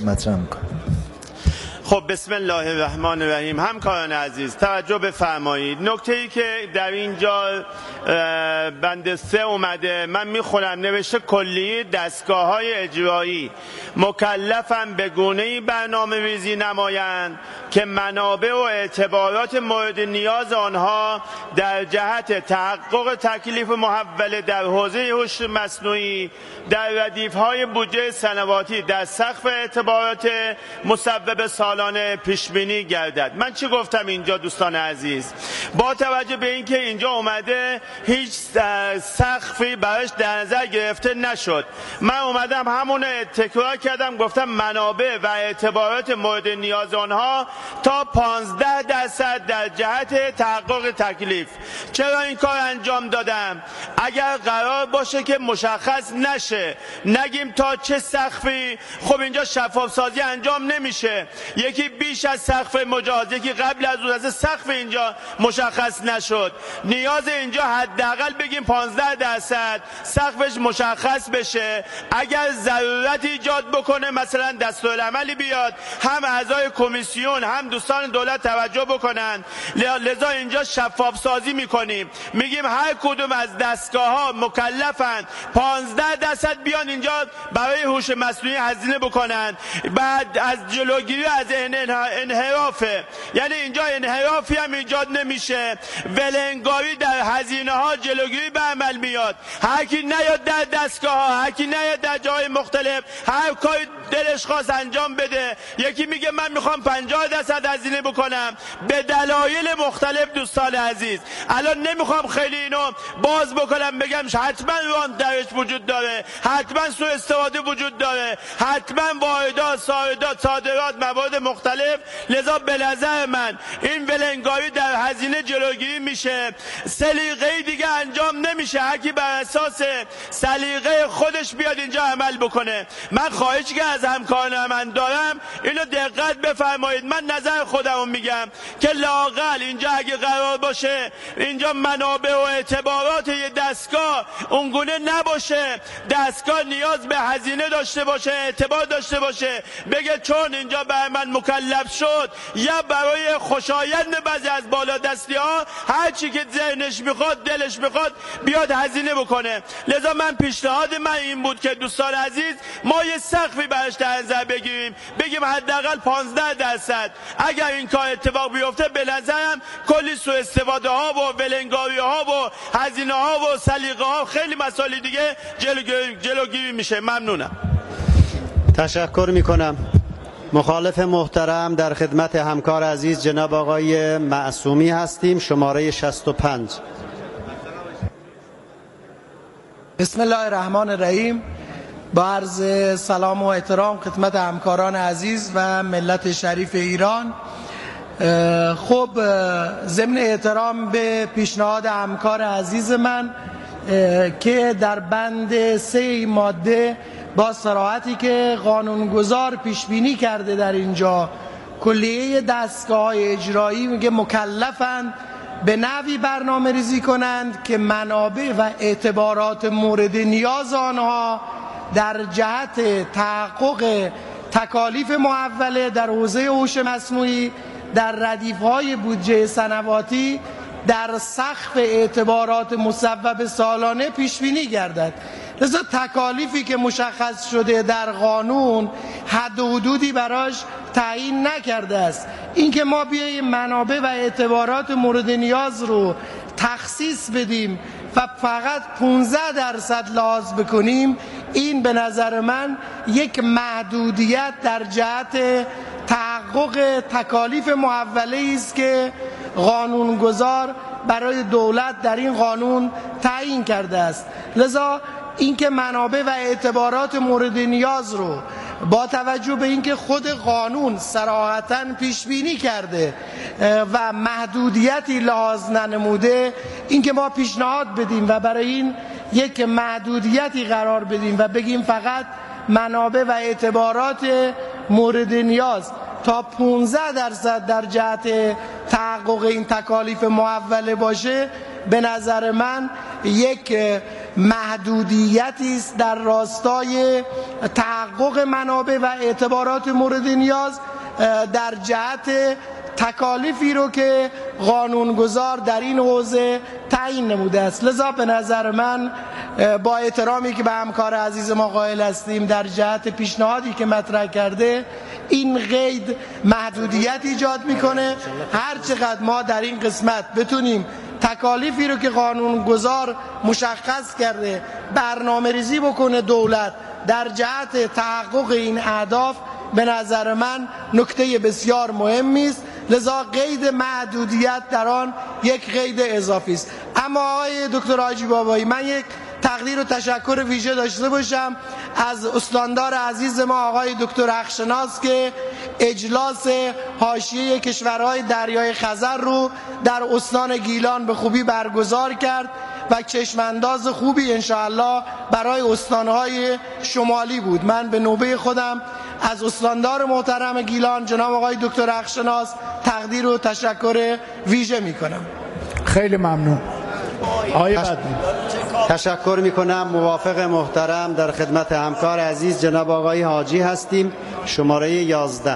مطرح میکنم. خب بسم الله الرحمن الرحیم. همکاران عزیز توجه بفرمایید. نکته‌ای که در اینجا بند 3 اومده، من میخونم، نوشته کلیه دستگاه‌های اجرایی مکلفن به گونه‌ای برنامه‌ریزی نمایند که منابع و اعتبارات مورد نیاز آنها در جهت تحقق تکلیف محوله در حوزه هوش مصنوعی در ردیف‌های بودجه سنواتی در سقف اعتبارات مصوب سالانه پیش بینی گردد. من چی گفتم اینجا دوستان عزیز؟ با توجه به اینکه اینجا اومده هیچ سقفی براش در نظر گرفته نشد، من اومدم همون تکرار کردم، گفتم منابع و اعتبارات مورد نیاز آنها تا 15% در جهت تحقق تکلیف. چرا این کار انجام دادم؟ اگر قرار باشه که مشخص نشه، نگیم تا چه سقفی، خب اینجا شفاف سازی انجام نمیشه. یکی بیش از سقف مجاز، یکی قبل از اون، از سقف اینجا مشخص نشد. نیاز اینجا حداقل بگیم 15% سقفش مشخص بشه. اگر ضرورت ایجاد بکنه، مثلا دستورالعملی بیاد، هم اعضای کمیسیون هم دوستان دولت توجه بکنن. لذا اینجا شفاف سازی میکنیم، میگیم هر کدوم از دستگاه ها مکلفن 15% بیان اینجا برای هوش مصنوعی هزینه بکنن. بعد از جلوگیری از انحرافه، یعنی اینجا انحرافی هم ایجاد نمیشه، ولنگاری در هزینه ها جلوگیری به عمل میاد. هر کی نیاد در دستگاه ها، هر کی نیاد در جای مختلف، هر کاری دلش خواست انجام بده. یکی میگه من میخوام 50% هزینه بکنم به دلایل مختلف. دوستان عزیز الان نمیخوام خیلی اینو باز بکنم، بگم حتما ران درش وجود داره، حتما سوء استفاده وجود داره، حتما واردات صادرات مواد مختلف. لذا به نظر من این ولنگاری در هزینه جلوگیری میشه، سلیقه دیگه انجام نمیشه. هر کی بر اساس سلیقه خودش بیاد اینجا عمل بکنه. من خواهشی که از همکاران من دارم اینو دقت بفرمایید. من نظر خودمو میگم که لااقل اینجا اگه قرار باشه اینجا منابع و اعتبارات یه دستگاه اونگونه نباشه، دستگاه نیاز به هزینه داشته باشه، اعتبار داشته باشه، بگه چون اینجا بر من مکلف شد، یا برای خوشایند بعضی از بالادستی ها هر چی که ذهنش میخواد دلش میخواد بیاد هزینه بکنه. لذا من پیشنهاد من این بود که دوستان عزیز ما یه سقفی براش در نظر بگیریم، بگیم حداقل 15%. اگر این کار اتفاق بیفته به نظرم کلی سوء استفاده ها و ولنگاری ها و هزینه ها و سلیقه ها، خیلی مسائل دیگه جلوگیری میشه. ممنونم. تشکر میکنم. مخالف محترم در خدمت همکار عزیز جناب آقای معصومی هستیم، شماره 65. بسم الله الرحمن الرحیم. با عرض سلام و احترام خدمت همکاران عزیز و ملت شریف ایران. خب ضمن احترام به پیشنهاد همکار عزیز من که در بند 3 ماده با صراحتی که قانونگذار پیش بینی کرده در اینجا کلیه دستگاه‌های اجرایی میگه مکلفند به نحوی برنامه ریزی کنند که منابع و اعتبارات مورد نیاز آنها در جهت تحقق تکالیف محوله در حوزه هوش مصنوعی در ردیف‌های بودجه سنواتی در سقف اعتبارات مصوب سالانه پیش بینی گردد. لذا تکالیفی که مشخص شده در قانون حد و حدودی براش تعیین نکرده است. اینکه ما بیاییم منابع و اعتبارات مورد نیاز رو تخصیص بدیم و فقط 15% لحاظ بکنیم، این به نظر من یک محدودیت در جهت تحقق تکالیف محوله است که قانونگذار برای دولت در این قانون تعیین کرده است. لذا اینکه منابع و اعتبارات مورد نیاز رو با توجه به اینکه خود قانون صراحتاً پیش بینی کرده و محدودیتی لحاظ ننموده، اینکه ما پیشنهاد بدیم و برای این یک محدودیتی قرار بدیم و بگیم فقط منابع و اعتبارات مورد نیاز تا 15% در جهت تحقق این تکالیف محوله باشه، به نظر من یک محدودیتی است در راستای تحقق منابع و اعتبارات مورد نیاز در جهت تکالیفی رو که قانونگذار در این حوزه تعیین نموده است. لذا به نظر من با احترامی که به همکار عزیز ما قائل هستیم در جهت پیشنهادی که مطرح کرده، این قید محدودیت ایجاد میکنه. هر چقدر ما در این قسمت بتونیم تکالیفی رو که قانونگذار مشخص کرده برنامه ریزی بکنه دولت در جهت تحقق این اهداف، به نظر من نکته بسیار مهمی است. لذا قید محدودیت در آن یک قید اضافی است. اما آقای دکتر حاجی بابایی، من یک تقدیر و تشکر ویژه داشته باشم از استاندار عزیز ما آقای دکتر حقشناس که اجلاس حاشیه کشورهای دریای خزر رو در استان گیلان به خوبی برگزار کرد و چشمانداز خوبی انشاءالله برای استانهای شمالی بود. من به نوبه خودم از استاندار محترم گیلان جناب آقای دکتر حقشناس تقدیر و تشکر ویژه می کنم. خیلی ممنون. تشکر می کنم. موافق محترم در خدمت همکار عزیز جناب آقای حاجی هستیم. شماره 11.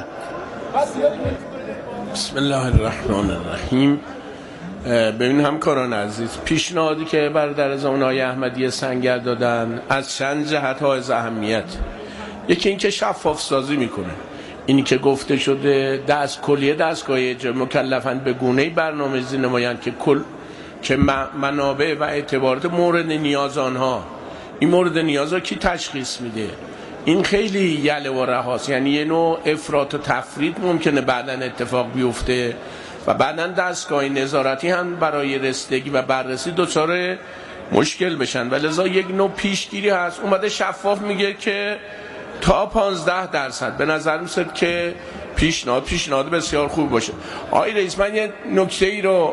بسم الله الرحمن الرحیم. ببین همکاران عزیز، پیشنهادی که برادر آقای احمدی سنگر دادن از چند جهت حائز اهمیت. یکی اینکه شفاف سازی میکنه. اینی که گفته شده کلیه دستگاه اجرایی مکلفن به گونه‌ای برنامه‌ریزی نمایند که منابع و اعتبارات مورد نیاز آنها، این مورد نیازها کی تشخیص میده؟ این خیلی یله و رهاست. یعنی یه نوع افراط و تفرید ممکنه بعداً اتفاق بیفته و بعداً دستگاه نظارتی هم برای رسیدگی و بررسی دچار مشکل بشن. و لذا یک نوع پیشگیری هست. اومده شفاف میگه که تا 15%. به نظر میسد که پیشنهاد بسیار خوب باشه. آقای رئیس، من یه نکته ای رو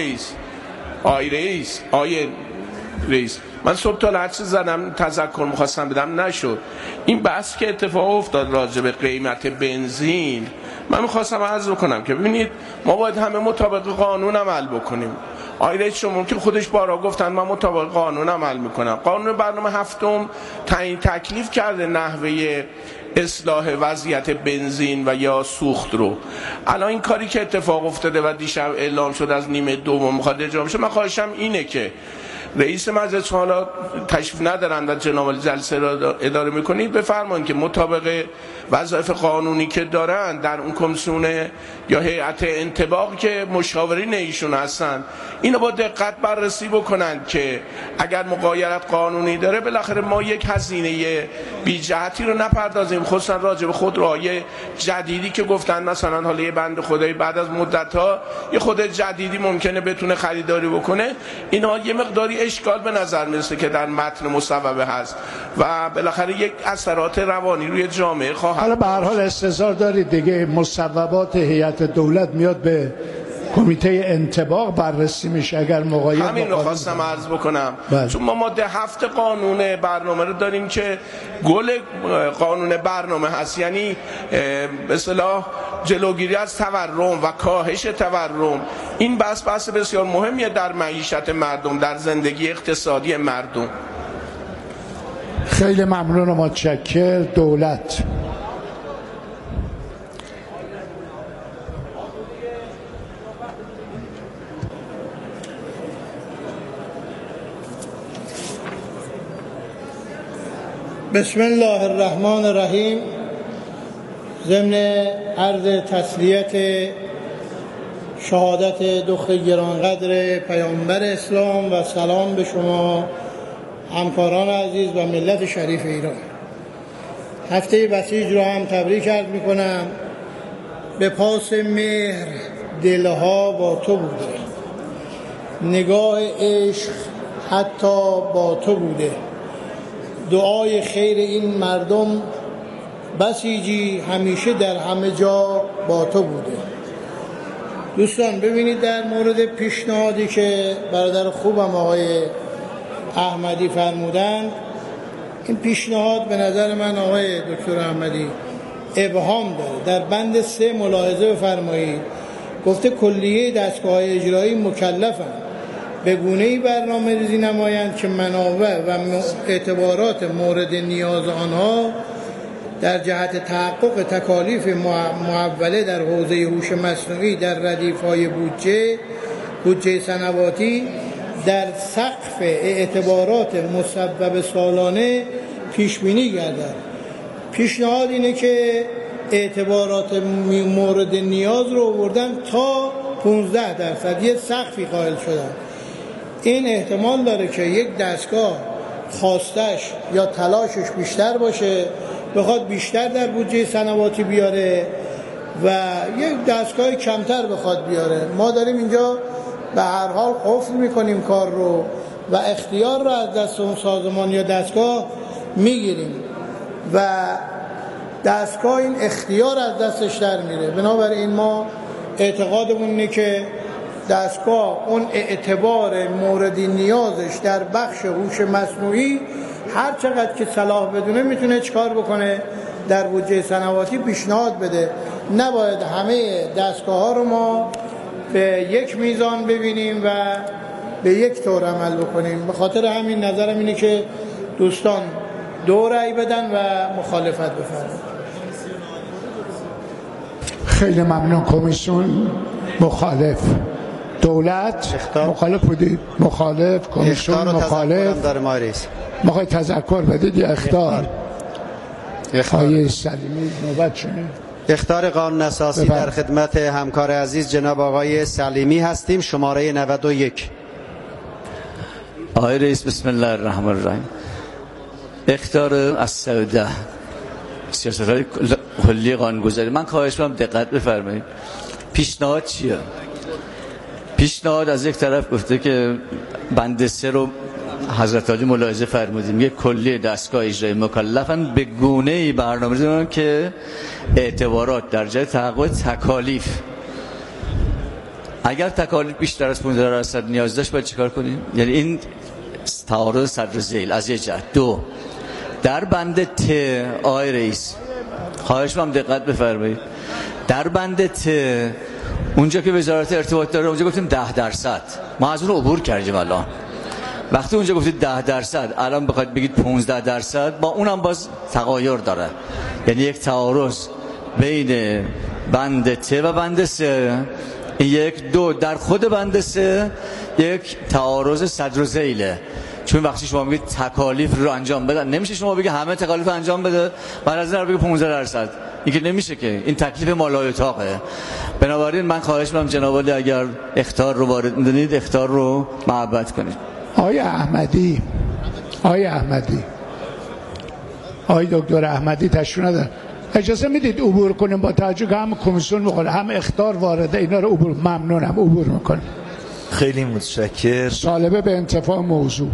آقای رئیس من صبح تا لحظه زدم تذکر میخواستم بدم نشد. این بحث که اتفاق افتاد راجع به قیمت بنزین، من میخواستم عرض بکنم که ببینید ما باید همه مطابق قانون عمل بکنیم. آقای رئیس شما که خودش بارها گفتن من مطابق قانون عمل میکنم. قانون برنامه هفتم تعیین تکلیف کرده نحوه اصلاح وضعیت بنزین و یا سوخت رو. الان این کاری که اتفاق افتاده و دیشب اعلام شد از نیمه دوم میخواد اجرا بشه، من خواهشم اینه که رئیس مجلس حالا تشریف ندارن و جناب جلسه را اداره میکنید بفرمایید که مطابق وظایف قانونی که دارن در اون کمیسیون یا هیئت انطباق که مشاورین ایشون هستن اینو با دقت بررسی بکنن که اگر مغایرت قانونی داره بالاخره ما یک هزینه بی جهتی رو نپردازیم، خصوصا راجع به خودروهای جدیدی که گفتن مثلا حالا یه بند خدایی بعد از مدت ها یه خود جدیدی ممکنه بتونه خریداری بکنه. اینها یه مقداری اشکال به نظر میرسه که در متن مصوبه هست و بالاخره یک اثرات روانی روی جامعه خواهد. حالا به هر حال استظهار دارید دیگه، مصوبات هیئت دولت میاد به کمیته انطباق بررسی میشه اگر مغایر. همین رو خواستم عرض بکنم. چون ما ماده 7 قانون برنامه رو داریم که گل قانون برنامه هست، یعنی به اصطلاح جلوگیری از تورم و کاهش تورم. این بحث بسیار مهمیه در معیشت مردم، در زندگی اقتصادی مردم. خیلی ممنون و متشکر. دولت بسم الله الرحمن الرحیم. ضمن عرض تسلیت شهادت دختر گرانقدر پیامبر اسلام و سلام به شما همکاران عزیز و ملت شریف ایران. هفته بسیج را هم تبریک عرض می‌کنم. به پاس مهر دلها با تو بوده، نگاه عشق حتی با تو بوده، دعای خیر این مردم بسیجی همیشه در همه جا با تو بوده. دوستان ببینید در مورد پیشنهادی که برادر خوبم آقای احمدی فرمودند، این پیشنهاد به نظر من آقای دکتر احمدی ابهام داره. در بند 3 ملاحظه بفرمایید، گفته کلیه دستگاه اجرایی مکلفن به گونه‌ای برنامه‌ریزی نمایند که منابع و اعتبارات مورد نیاز آنها در جهت تحقق تکالیف محوله در حوزه هوش مصنوعی در ردیف‌های بودجه سنواتی در سقف اعتبارات مسبب سالانه پیش بینی گردد. پیشنهاد اینه که اعتبارات مورد نیاز رو آوردن تا 15%، یه سقفی قائل شدن. این احتمال داره که یک دستگاه خواستش یا تلاشش بیشتر باشه، بخواد بیشتر در بودجه سنواتی بیاره و یک دستگاه کمتر بخواد بیاره. ما داریم اینجا به هر حال قفل میکنیم کار رو و اختیار رو از دست اون سازمان یا دستگاه میگیریم و دستگاه این اختیار از دستش در میره. بنابراین ما اعتقادمون اینه که دستگاه اون اعتبار مورد نیازش در بخش هوش مصنوعی هر چقدر که صلاح بدونه میتونه چکار بکنه در بودجه سنواتی پیشنهاد بده. نباید همه دستگاه ها رو ما به یک میزان ببینیم و به یک طور عمل بکنیم. به خاطر همین نظرم اینه که دوستان دو رأی بدن و مخالفت بفرمایید. خیلی ممنون. کمیسیون مخالف، دولت مخالف بودید؟ مخالف، کمیسیون مخالف. میخوای تذکر بدید یا اخطار؟ آقای سلیمی نوبت شونه. اخطار قانون اساسی در خدمت همکار عزیز جناب آقای سلیمی هستیم، شماره 91. آقای رئیس بسم الله الرحمن الرحیم. اخطار از 13 سیاست‌های کلی قانون‌گذاری. من خواهش می‌کنم دقت بفرمایید. پیشنهاد چیه؟ پیشنهاد از یک طرف گفته که بند 3 رو حضرت عالی ملاحظه فرمودیم، یک کلی دستگاه اجرایی مکلفن به گونه‌ای برنامه‌ریزی کنن که اعتبارات در جهت تحقق تکالیف، اگر تکالیف بیشتر از 15% نیاز داشت باید چیکار کنیم؟ یعنی این تعارض صدر ذیل از یک جهت. دو، در بند ت آقای رئیس خواهش می‌کنم دقت بفرمایید. در بند ت اونجا که وزارت ارتباط داره اونجا گفتیم 10%، ما از اون عبور کردیم. الان وقتی اونجا گفتید 10%، الان بخواید بگید 15%، با اونم باز تغایر داره. یعنی یک تعارض بین بند ت و بند 3. یک دو در خود بند 3 یک تعارض صدر ذیله، چون وقتی شما میگید تکالیف رو انجام بدن، نمیشه شما بگید همه تکالیف انجام بده بعد از اون بگید 15%. این که نمیشه، که این تکلیف مالای اتاقه. بنابراین من خواهش می‌کنم جناب عالی اگر اخطار رو وارد می‌دونید اخطار رو محبت کنید. آقای احمدی، آقای دکتر احمدی تشریف ندارن، اجازه میدید عبور کنیم با توجه که هم کمیسیون می‌خواد هم اخطار وارده، اینا رو عبور. ممنونم، عبور می‌کنم. خیلی متشکرم. سالبه به انتفاع موضوع.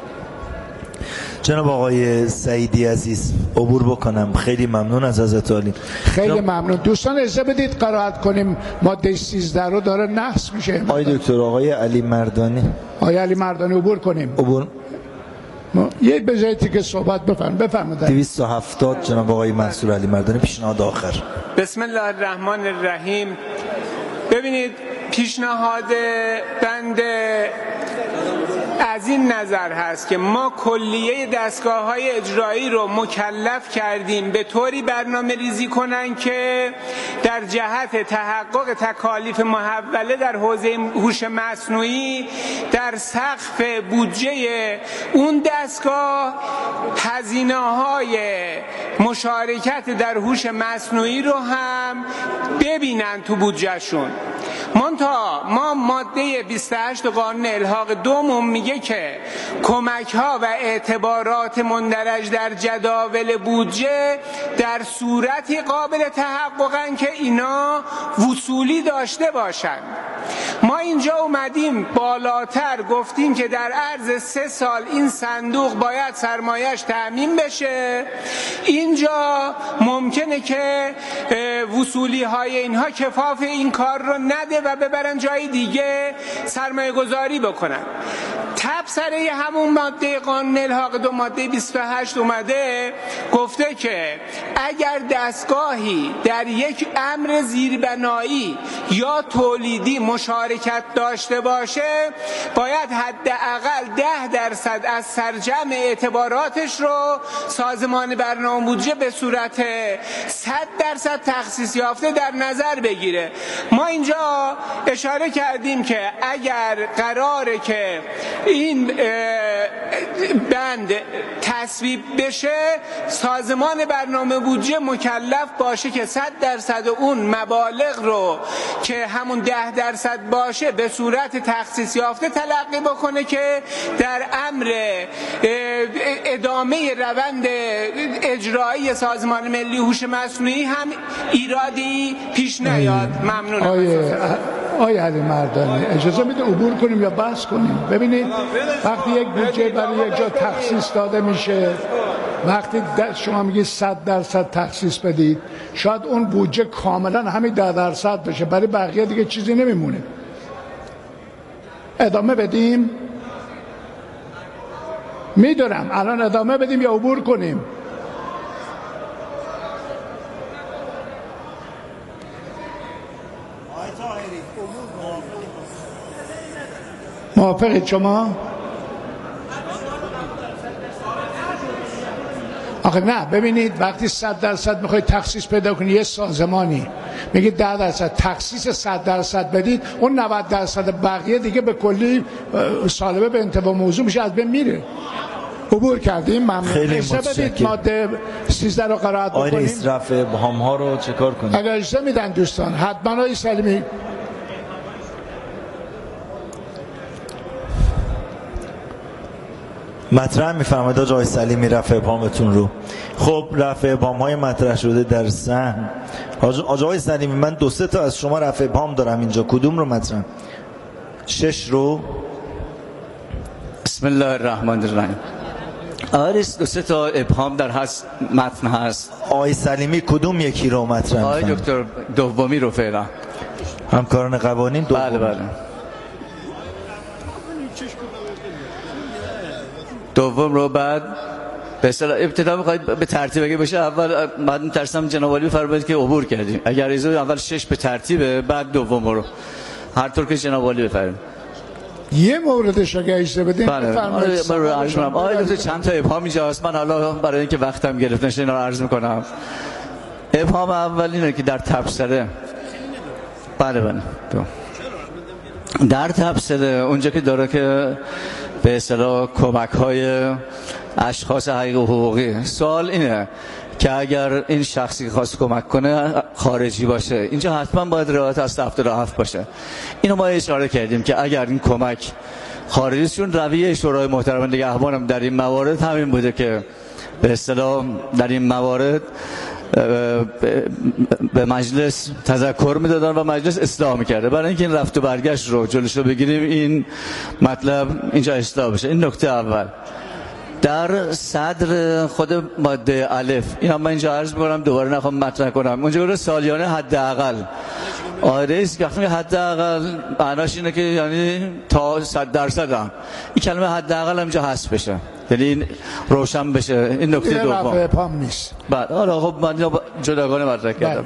جناب آقای سعیدی عزیز عبور بکنم. خیلی ممنون از حضرت عالی. خیلی ممنون. دوستان اجازه بدید قرائت کنیم، ماده 13 رو داره نحس میشه. آقای دکتر آقای علی مردانی. آقای علی مردانی عبور کنیم. عبور. یه بذارید که صحبت بفرمایید. 270 جناب آقای منصور علی مردانی، پیشنهاد آخر. بسم الله الرحمن الرحیم. ببینید پیشنهاد بنده از این نظر هست که ما کلیه دستگاه‌های اجرایی رو مکلف کردیم به طوری برنامه ریزی کنن که در جهت تحقق تکالیف محوله در حوزه هوش مصنوعی در سقف بودجه اون دستگاه هزینه‌های مشارکت در هوش مصنوعی رو هم ببینن تو بودجهشون. ما ماده 28 قانون الحاق دوم میگه که کمک ها و اعتبارات مندرج در جداول بودجه در صورتی قابل تحققن که اینا وصولی داشته باشن. ما اینجا اومدیم بالاتر گفتیم که در عرض 3 سال این صندوق باید سرمایش تأمین بشه. اینجا ممکنه که وصولی های اینها کفاف این کار رو نده و ببرن جای دیگه سرمایه گذاری بکنن. طبق تبصره همون ماده قانون الحاق دو ماده 28 اومده گفته که اگر دستگاهی در یک امر زیربنایی یا تولیدی مشارکت داشته باشه باید حداقل 10% از سرجم اعتباراتش رو سازمان برنامه بودجه به صورت 100% تخصیص یافته در نظر بگیره. ما اینجا اشاره کردیم که اگر قراره که این بند تصویب بشه سازمان برنامه بودجه مکلف باشه که 100% اون مبالغ رو که همون 10% باشه به صورت تخصیص یافته تلقی بکنه که در امر ادامه روند اجرایی سازمان ملی هوش مصنوعی هم ایرادی پیش نیاد. ممنونم. آقای علی مردانی اجازه میده عبور کنیم یا بحث کنیم؟ ببینید وقتی یک بودجه برای یک جا تخصیص داده میشه، وقتی شما میگید 100% تخصیص بدید، شاید اون بودجه کاملا همین 10% بشه، برای بقیه دیگه چیزی نمیمونه. ادامه بدیم؟ میدونم الان ادامه بدیم یا عبور کنیم؟ موافقید شما؟ آخه نه، ببینید وقتی 100% میخواید تخصیص پیدا کنید یه سازمانی میگید 10% تخصیص 100% بدید، اون 90% بقیه دیگه به کلی سالبه به انتباه موضوع میشه، از بین میره. عبور کردیم. ممنون. خیلی متشکرم. ماده 13 رو قرائت بکنیم. آقای رئیس رفع ابهام ها رو چکار کنیم؟ اگر اجازه میدن دوستان حتما آقای سلیمی. مطرح میفرمایید آقای سلیمی رفع ابهامتون رو. خب رفع ابهام های مطرح شده در ذهن. آقای سلیمی من 2-3 تا از شما رفع ابهام دارم اینجا، کدوم رو مطرح؟ 6 رو. بسم الله الرحمن الرحیم. آریس 2-3 تا ابهام در متن هست. آقای سلیمی کدوم یکی رو مطرح آقای می‌فرمایید؟ دکتر دومی رو فعلا. همکاران قوانین دومی. بله بله. دوم رو بعد به اصطلاح ابتدا می‌خواید به ترتیب اگه بشه اول بعد می‌ترسم جناب عالی بفرمایید که عبور کردیم. اگر ایزو اول 6 به ترتیبه بعد دوم رو هر طور که جناب عالی بفرمایید. یه موردش اگه اجازه بدین بفرمایید. من رو عرض کنم آقای دکتر چند تا ابهام اینجاست، من حالا برای اینکه وقتم گرفت نشه اینا رو عرض می‌کنم. ابهام اول اینه که در تبصره بله در تبصره اونجا که داره که به اصطلاح کمک‌های اشخاص حقیقی و حقوقی، سوال اینه که اگر این شخصی خواست کمک کنه خارجی باشه اینجا حتما باید رعایت اصل 77 باشه. اینو ما اشاره کردیم که اگر این کمک خارجی، چون رویه شورای محترم نگهبانم در این موارد همین بوده که به اصطلاح در این موارد به مجلس تذکر میدادن و مجلس اصلاح میکرده برای اینکه این رفت و برگشت رو جلوش رو بگیریم، این مطلب اینجا اصلاح بشه. این نکته اول. در صدر خود ماده الف این هم من اینجا عرض میکنم دوباره نخوام مطرح کنم، اونجا گفته سالیانه حداقل. آرایس که حداقل معناش اینه که یعنی تا 100% هم این کلمه حداقل اینجا حذف بشه، یعنی این روشن بشه. این نکته دوم. رفع ابهام نیست. بعد حالا خب من جداگانه مطرح کردم.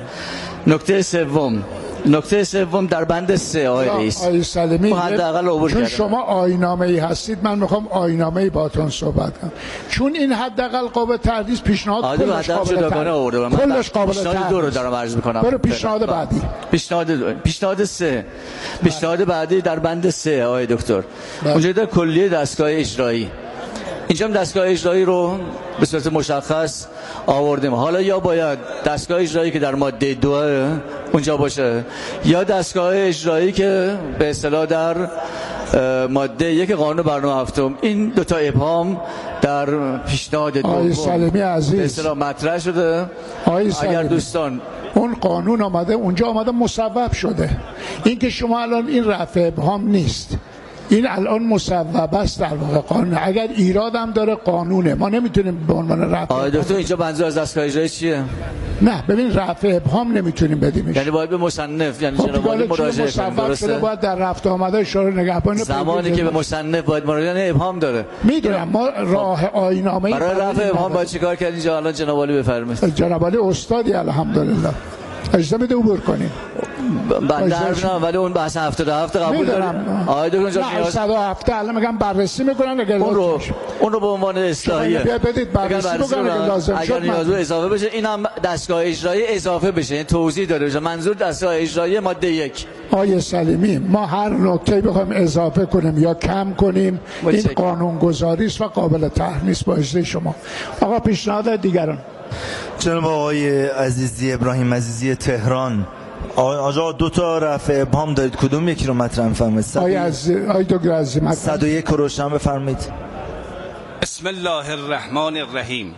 نکته سوم در بند 3 آقای رئیس. آقای سلیمی حداقل عبور چون کردم. شما آیین‌نامه‌ای هستید من میخوام آیین‌نامه‌ای باهاتون صحبت کنم، چون این حداقل قابل تحدیث پیشنهاد کلش قابل تحدیث. کلش قابل پیشنهاد 2 رو دارم عرض می‌کنم. برو پیشنهاد بعدی. پیشنهاد 3. پیشنهاد بعدی در بند 3 آقای دکتر. اونجا در کلیه دستگاه اجرایی. اینجا هم دستگاه اجرایی رو به صورت مشخص آوردیم. حالا یا باید دستگاه اجرایی که در ماده 2 اونجا باشه یا دستگاه اجرایی که به اصطلاح در ماده 1 قانون برنامه هفتم. این دو تا ابهام در پیشنهاد دوم سلیمی عزیز به اصطلاح مطرح شده. اگر دوستان اون قانون آمده اونجا آمده مصوب شده، این که شما الان این رفع ابهام نیست، این الان مصوب است در واقع قانون. اگر ایراد هم داره قانونه، ما نمیتونیم به عنوان رفع. دکتر اینجا منظور از دستگاه اجرایی چیه؟ نه ببین رفع ابهام نمیتونیم بدیمش، یعنی باید به مصنف، یعنی جناب عالی مراجعه کنیم. درسته؟ باید در رفت آمده شورای نگهبان زمانی که به مصنف باید مراجعه ابهام داره. میدونم ما راه آیین‌نامه‌ای برای رفع ابهام باید چیکار کرد اینجا؟ الان جناب عالی بفرمایید. جناب عالی استادی الحمدلله. اجازه بده عبور کنیم. بنده حرف نه، ولی اون بحث 77 قبول داریم. آقای دکتر جان 107 الان میگم بررسی میکنن اگر اون رو به عنوان اصلاحیه بدید بررسی بکنن اگه لازم شد اگر نیاز بود اضافه بشه. این هم دستگاه اجرایی اضافه بشه، این توضیح داده بشه. منظور دستگاه اجرایی ماده 1. آیه سلیمی ما هر نکته بخوایم اضافه کنیم یا کم کنیم این قانونگذاری است و قابل طرح نیست با اجازه شما. آقا پیشنهاد دیگران. جناب آقای عزیزی ابراهیم عزیزی تهران، آقا 2 تا رفع ابهام دارید، کدوم یکی رو مطرح می‌فرمایید؟ آقای دکتر عزیزی 101 رو روشن بفرمایید. بسم الله الرحمن الرحیم.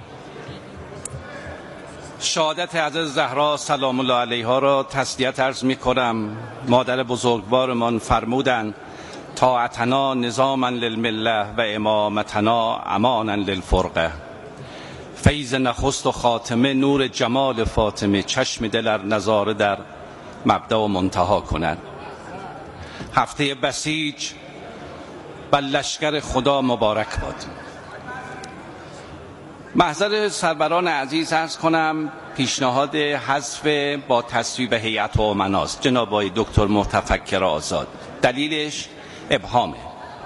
شهادت حضرت زهرا سلام الله علیها را تسلیت عرض می‌کنم. مادر بزرگوارمان فرمودند طاعتنا نظاما للمله و امامتنا امانا للفرقه. فیض نخست و خاتمه نور جمال فاطمه، چشم دلر نظاره در مبدا و منتها کند. هفته بسیج بر لشکر خدا مبارک باد. محضر سروران عزیز عرض کنم پیشنهاد حذف با تصویب هیئت امناست جناب آقای دکتر متفکر آزاد. دلیلش ابهامه.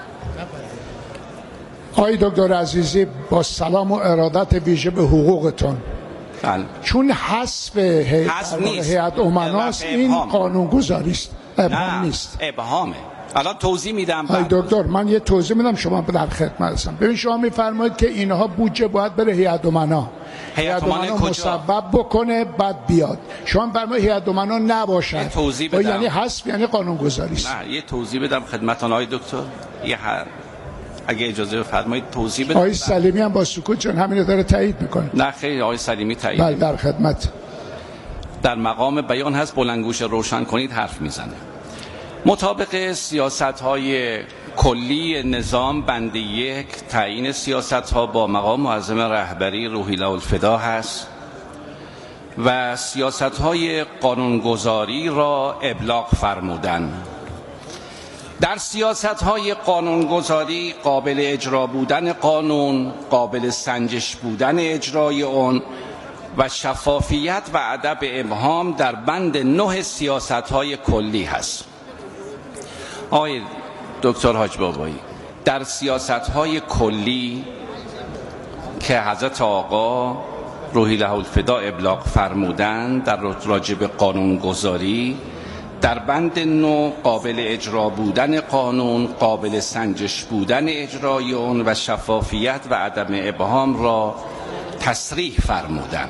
آقای دکتر عزیزی با سلام و ارادت ویژه به حقوقتون، چون حذف هیئت امناست این قانونگذاری است، ابهام نیست. ابهامه. الان توضیح میدم. آقای دکتر من یه توضیح میدم شما در خدمت هستم. ببین شما میفرمایید که اینها بودجه باید بره هیئت امنا، هیئت امنا مسبب بکنه بعد بیاد. شما میفرمایید هیئت امنا نباشد، توضیح بدم. یعنی حذف یعنی قانونگذاری است. نه یه توضیح بدم خدمتتون آقای دکتر، اگه اجازه بفرمایید توضیح بدم. آقای سلیمی هم با سکوت چون همینو داره تایید میکنه. نه خیلی آقای سلیمی تایید. بله در خدمت. در مقام بیان هست، بلندگوش روشن کنید حرف میزنه. مطابق سیاست‌های کلی نظام بند 1 تعیین سیاست‌ها با مقام معظم رهبری روحی له الفدا هست و سیاست‌های قانونگذاری را ابلاغ فرمودن. در سیاست‌های قانونگذاری قابل اجرا بودن قانون، قابل سنجش بودن اجرای اون و شفافیت و ادب ابهام در بند 9 سیاست‌های کلی هست. آقای دکتر حاج بابایی، در سیاست‌های کلی که حضرت آقا روحی له الفدا ابلاغ فرمودند در راجب قانونگذاری، در بند 9 قابل اجرا بودن قانون، قابل سنجش بودن اجرای اون و شفافیت و عدم ابهام را تصریح فرمودند.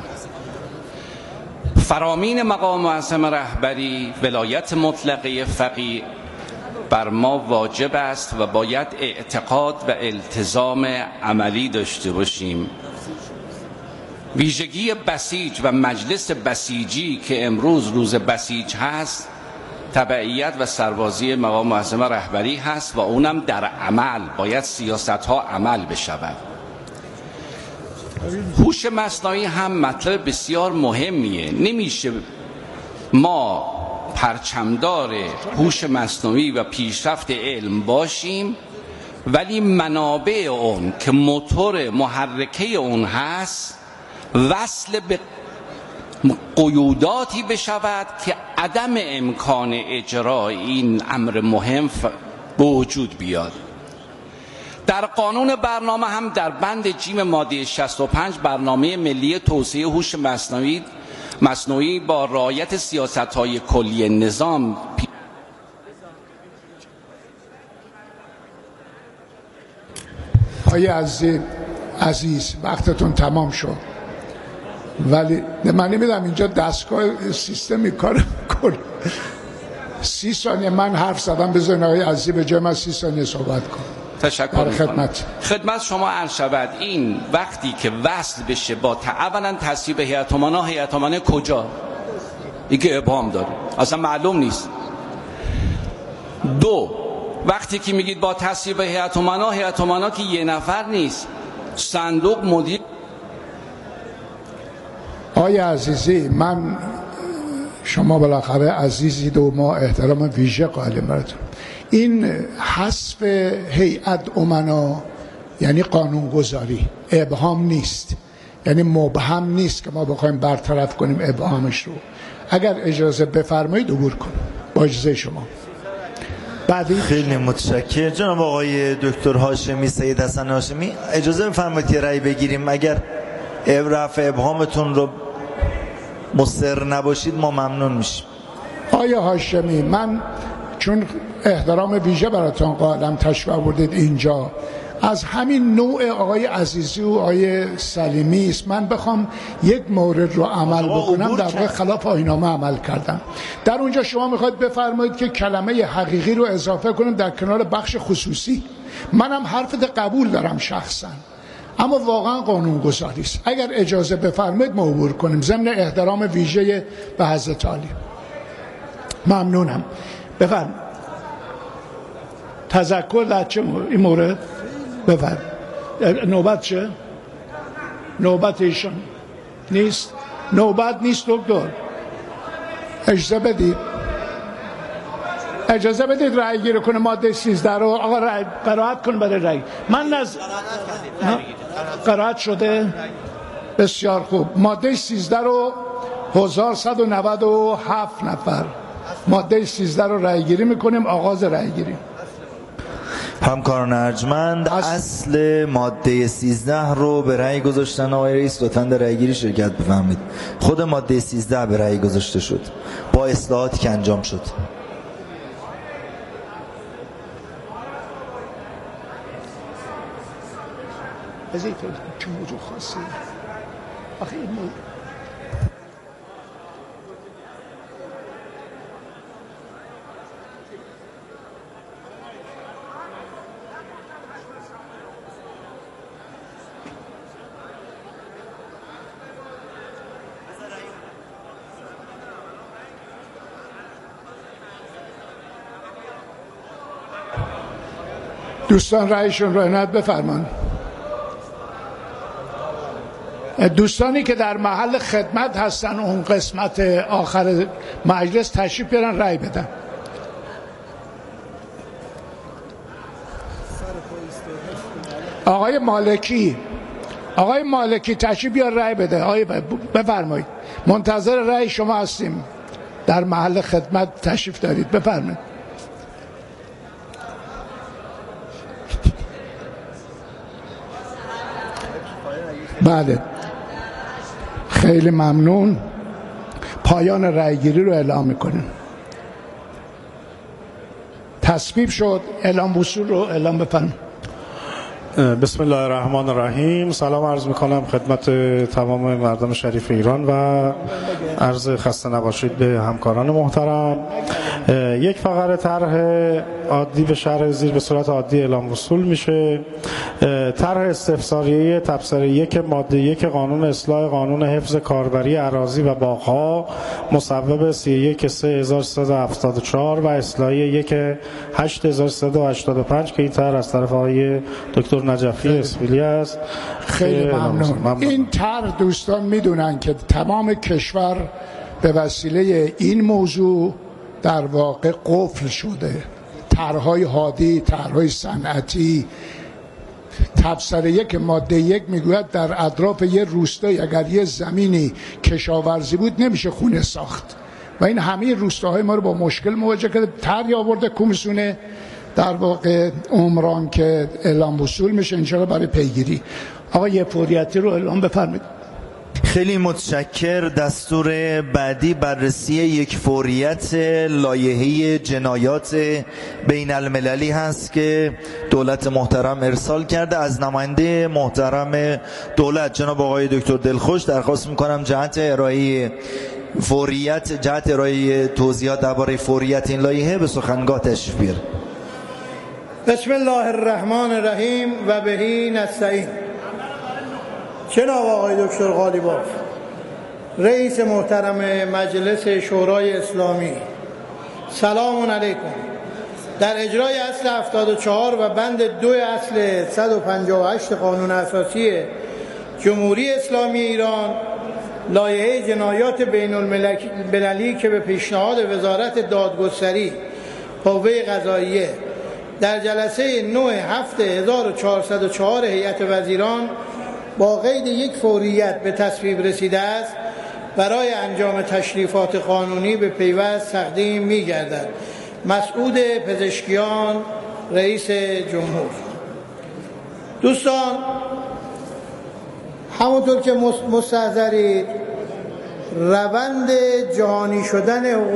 فرامین مقام معظم رهبری ولایت مطلقه فقیه بر ما واجب است و باید اعتقاد و التزام عملی داشته باشیم. ویژگی بسیج و مجلس بسیجی که امروز روز بسیج هست تبعیت و سربازی مقام معظم رهبری هست و اونم در عمل، باید سیاست ها عمل بشود. هوش مصنوعی هم مطلب بسیار مهمیه. نمیشه ما پرچمدار هوش مصنوعی و پیشرفت علم باشیم ولی منابع اون که موتور محرکه اون هست وصل به قیوداتی بشود که عدم امکان اجرای این امر مهم به وجود بیاد. در قانون برنامه هم در بند جیم ماده 65 برنامه ملی توسعه هوش مصنوعی با رعایت سیاست‌های کلی نظام آقای عزیز وقتتون تمام شد، ولی من نمیدونم اینجا دستگاه سیستمی کار میکنه. 30 ثانیه من حرف زدم، بذارین آقای عزیز به جای من 30 ثانیه صحبت کن. تشکر میکنم. خدمت شما عرض شود این وقتی که وصل بشه با اولا تصویب هیئت امنا کجا؟ این که ابهام داره، اصلا معلوم نیست. 2 وقتی که میگید با تصویب هیئت امنا که یه نفر نیست، صندوق مدیر. آقای عزیزی، من شما بالاخره عزیزید و ما احترام ویژه قائلیم براتون. این حذف هیئت امنا یعنی قانونگذاری، ابهام نیست، یعنی مبهم نیست که ما بخوایم برطرف کنیم ابهامش رو. اگر اجازه بفرمایید عبور کنیم با اجازه شما. بعدی خیلی متشکرم جناب آقای دکتر هاشمی، سید حسن هاشمی. اجازه بفرمایید که رأی بگیریم. اگر رفع ابهامتون رو مصر نباشید ما ممنون میشیم. آیا هاشمی، من چون احترام ویژه براتون قائلم تشریف آوردید اینجا، از همین نوع آقای عزیزی و آقای سلیمی است من بخوام یک مورد رو عمل بکنم در واقع خلاف آیین‌نامه عمل کردم. در اونجا شما میخواید بفرمایید که کلمه حقیقی رو اضافه کنیم در کنار بخش خصوصی. منم حرفت قبول دارم شخصا، اما واقعا قانونگذاری است. اگر اجازه بفرمایید ما عبور کنیم ضمن احترام ویژه به حضرت عالی. ممنونم. بفرمایید. تذکر در چه این مورد؟ بفرمایید. نوبت چه؟ نوبت ایشان نیست؟ نوبت نیست دکتر. اجازه بدید. اجازه بدید رأی گیری کنه ماده 13 رو. آقا رأی قرائت کن برای رأی. من قرائت شده؟ بسیار خوب. ماده 13 رو 1197 نفر ماده 13 رو رأی گیری میکنیم. آغاز رأی گیری. همکاران ارجمند، اصل ماده 13 رو به رأی گذاشتن. آقای رئیس لطفاً در رأی گیری شرکت بفرمایید. خود ماده 13 به رأی گذاشته شد با اصلاحاتی که انجام شد. از این چه موضوع خاصی آخه این موضوع دوستان رأیشون رو عنایت بفرمان. دوستانی که در محل خدمت هستن اون قسمت آخر مجلس تشریف بیارن رأی بدن. آقای مالکی تشریف بیار رأی بده. آقای بفرمایید. منتظر رأی شما هستیم. در محل خدمت تشریف دارید. بفرمایید. بله. خیلی ممنون. پایان رأیگیری رو اعلام میکنیم. تصویب شد. اعلام وصول رو اعلام بفرمایید. بسم الله الرحمن الرحیم. سلام عرض میکنم خدمت تمام مردم شریف ایران و عرض خسته نباشید به همکاران محترم. یک فقره طرح عادی به شرح زیر به صورت عادی اعلام وصول میشه. طرح استفساریه تبصره 1 ماده 1 قانون اصلاح قانون حفظ کاربری اراضی و باغ‌ها مصوب 31/3/1374 و اصلاحیه 1/8/1385 که این طرح از طرف آقای دکتر نجفی اسماعیلی است. خیلی ممنون. این طرح دوستان میدونن که تمام کشور به وسیله این موضوع در واقع قفل شده. طرح‌های هادی، طرح‌های صنعتی. تبصره 1 ماده 1 میگوید در اطراف یه روستایی اگر یه زمینی کشاورزی بود نمیشه خونه ساخت و این همه روستاهای ما رو با مشکل مواجه کرده. طرحی آورده کمیسیون در واقع عمران که اعلام وصول میشه انشاءالله برای پیگیری. آقا یه فوریتی رو اعلام بفرمایید. خیلی متشکر. دستور بعدی بررسی یک فوریت لایحه جنایات بین المللی هست که دولت محترم ارسال کرده. از نماینده محترم دولت جناب آقای دکتر دلخوش درخواست میکنم جهت ارائه توضیحات درباره فوریت این لایحه به سخنگاه تشریف بیاره. بسم الله الرحمن الرحیم و بهی نستعین. جناب آقای دکتر قالیباف رئیس محترم مجلس شورای اسلامی، سلام علیکم. در اجرای اصل 74 و بند 2 اصل 158 قانون اساسی جمهوری اسلامی ایران لایحه جنایات بین المللی که به پیشنهاد وزارت دادگستری قوه قضاییه در جلسه 9/7/1404 هیئت وزیران با قید یک فوریت به تصویب رسیده است، برای انجام تشریفات قانونی به پیوست تقدیم می‌گردد. مسعود پزشکیان، رئیس جمهور. دوستان، همونطور که مستحضرید، روند جهانی شدن